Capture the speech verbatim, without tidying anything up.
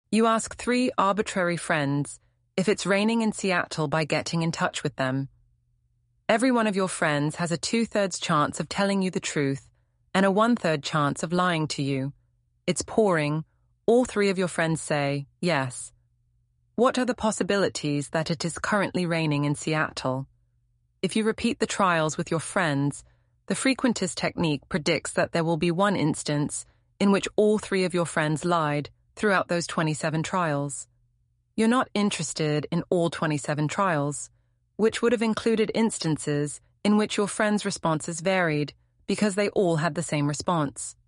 You ask three arbitrary friends if it's raining in Seattle by getting in touch with them. Every one of your friends has a two-thirds chance of telling you the truth and a one-third chance of lying to you. It's pouring. All three of your friends say, yes. What are the possibilities that it is currently raining in Seattle? If you repeat the trials with your friends, the frequentist technique predicts that there will be one instance in which all three of your friends lied throughout those twenty-seven trials. You're not interested in all twenty-seven trials, which would have included instances in which your friends' responses varied because they all had the same response.